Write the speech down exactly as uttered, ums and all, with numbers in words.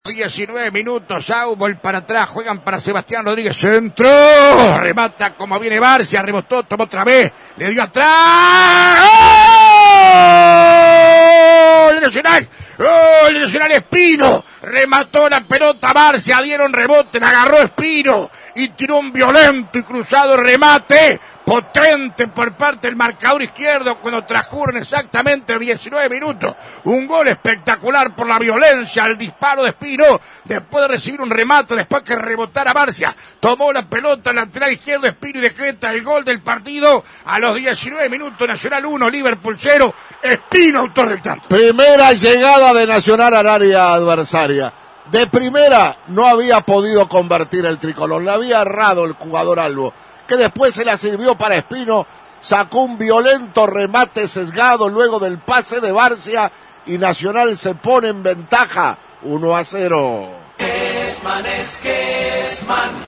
diecinueve minutos, Aubol para atrás, juegan para Sebastián Rodríguez, centro, remata como viene Barcia, rebotó, tomó otra vez, le dio atrás, ¡gol Nacional! ¡Gol Nacional! Espino, remató la pelota Barcia, dieron rebote, la agarró Espino y tiró un violento y cruzado remate, potente por parte del marcador izquierdo cuando transcurren exactamente diecinueve minutos. Un gol espectacular por la violencia, el disparo de Espino, después de recibir un remate, después que rebotara Barcia. Tomó la pelota lateral izquierdo Espino y decreta el gol del partido a los diecinueve minutos. Nacional uno, Liverpool cero. Espino, autor del tanto. Primera llegada de Nacional al área adversaria. De primera no había podido convertir el tricolor, le había errado el jugador Albo, que después se la sirvió para Espino, sacó un violento remate sesgado luego del pase de Barcia y Nacional se pone en ventaja uno a cero. Esman es que Esman.